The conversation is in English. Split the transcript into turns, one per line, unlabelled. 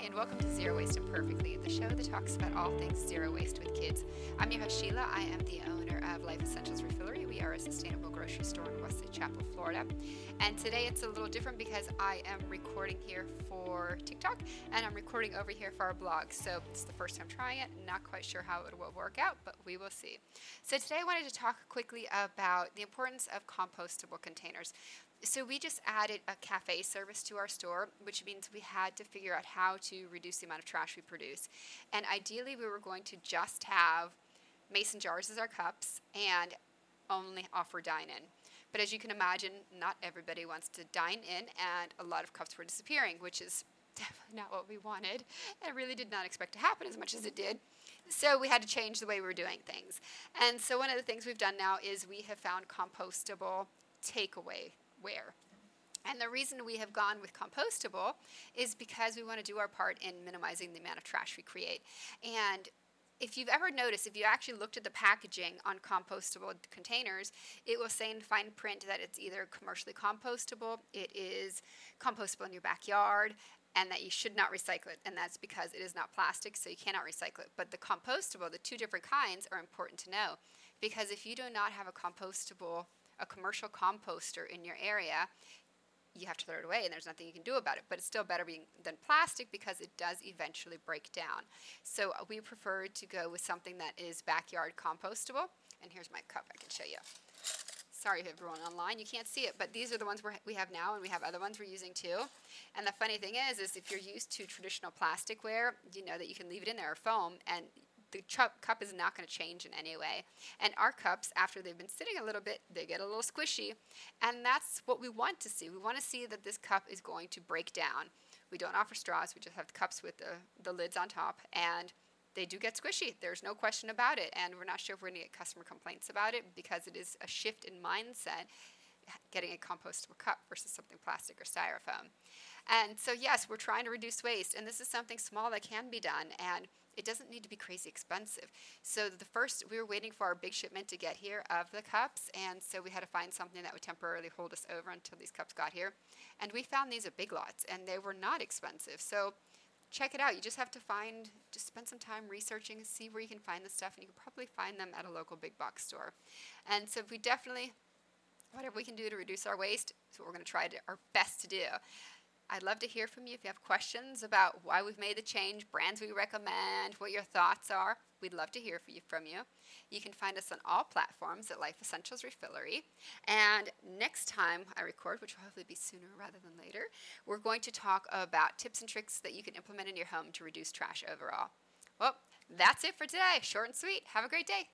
and welcome to Zero Waste Imperfectly, the show that talks about all things zero waste with kids. I'm your host, Sheila. I am the owner of Life Essentials Refillery. We are a sustainable grocery store in Wesley Chapel, Florida. And today it's a little different because I am recording here for TikTok and I'm recording over here for our blog. So it's the first time trying it. Not quite sure how it will work out, but we will see. So today I wanted to talk quickly about the importance of compostable containers. So we just added a cafe service to our store, which means we had to figure out how to reduce the amount of trash we produce. And ideally, we were going to just have mason jars as our cups and only offer dine-in. But as you can imagine, not everybody wants to dine in, and a lot of cups were disappearing, which is definitely not what we wanted. And really did not expect to happen as much as it did. So we had to change the way we were doing things. And so one of the things we've done now is we have found compostable takeaway ware. And the reason we have gone with compostable is because we want to do our part in minimizing the amount of trash we create. And if you've ever noticed, if you actually looked at the packaging on compostable containers, it will say in fine print that it's either commercially compostable, it is compostable in your backyard, and that you should not recycle it. And that's because it is not plastic, so you cannot recycle it. But the compostable, the two different kinds, are important to know. Because if you do not have a commercial composter in your area, you have to throw it away and there's nothing you can do about it. But it's still better than plastic because it does eventually break down. So we prefer to go with something that is backyard compostable. And here's my cup, I can show you. Sorry everyone online, you can't see it, but these are the ones we have now, and we have other ones we're using too. And the funny thing is if you're used to traditional plasticware, you know that you can leave it in there or foam, and the cup is not going to change in any way. And our cups, after they've been sitting a little bit, they get a little squishy. And that's what we want to see. We want to see that this cup is going to break down. We don't offer straws. We just have the cups with the lids on top. And they do get squishy. There's no question about it. And we're not sure if we're going to get customer complaints about it because it is a shift in mindset, getting a compostable cup versus something plastic or styrofoam. And so, yes, we're trying to reduce waste. And this is something small that can be done. And it doesn't need to be crazy expensive. So we were waiting for our big shipment to get here of the cups, and so we had to find something that would temporarily hold us over until these cups got here. And we found these at Big Lots, and they were not expensive. So check it out. You just have to spend some time researching and see where you can find this stuff, and you can probably find them at a local big box store. And so whatever we can do to reduce our waste is what we're going to try our best to do. I'd love to hear from you if you have questions about why we've made the change, brands we recommend, what your thoughts are. We'd love to hear from you. You can find us on all platforms at Life Essentials Refillery. And next time I record, which will hopefully be sooner rather than later, we're going to talk about tips and tricks that you can implement in your home to reduce trash overall. Well, that's it for today. Short and sweet. Have a great day.